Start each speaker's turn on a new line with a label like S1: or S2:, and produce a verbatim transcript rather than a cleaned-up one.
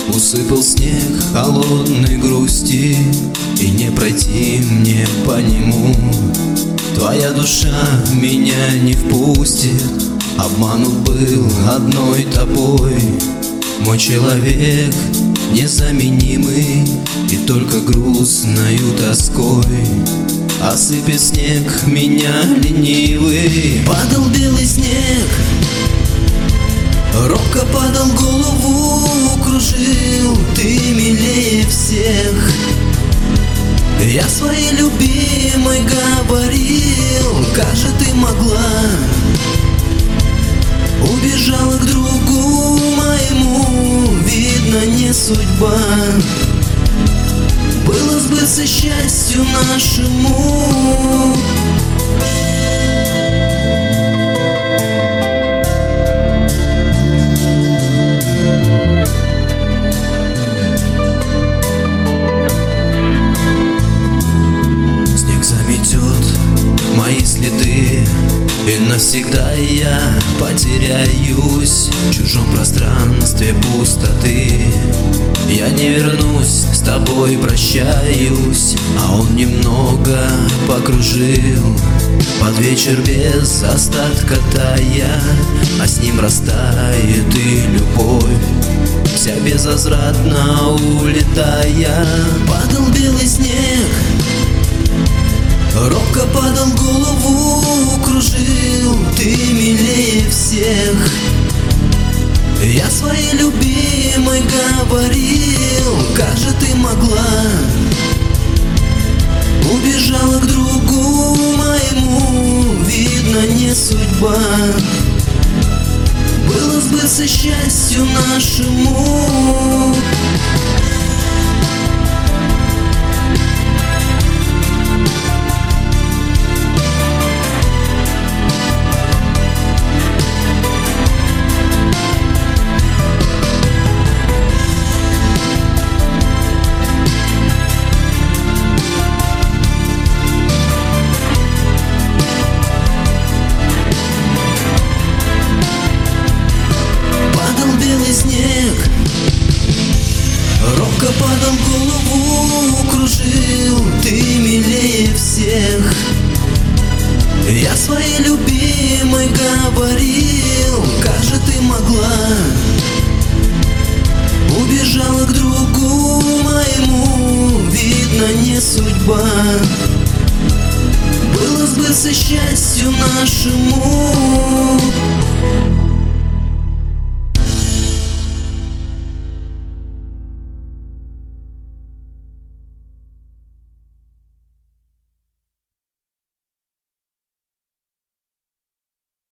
S1: Усыпал снег холодной грусти, и не пройти мне по нему. Твоя душа меня не впустит, обманут был одной тобой. Мой человек незаменимый, и только грустною тоской осыпет снег меня ленивый. Падал белый снег, робко падал, голову кружил. Ты милее всех, я своей любимой говорил. Как же ты могла, убежала к другу моему? Видно, не судьба было сбыться счастью нашему. Снег заметет мои следы, и навсегда я потеряюсь в чужом пространстве пустоты. Я не вернусь, с тобой прощаюсь, а он немного покружил под вечер без остатка тая, а с ним растает и любовь, вся безвозвратно улетая. Падал белый снег, робко падал, голову кружил. Ты милее всех, я своей любимой говорил. Как же ты могла, убежала к другу моему? Видно, не судьба было сбыться счастью нашему. Снег, робко падал, голову кружил. Ты милее всех, я своей любимой говорил. Как же ты могла, убежала к другу моему? Видно, не судьба было сбыться счастью нашему.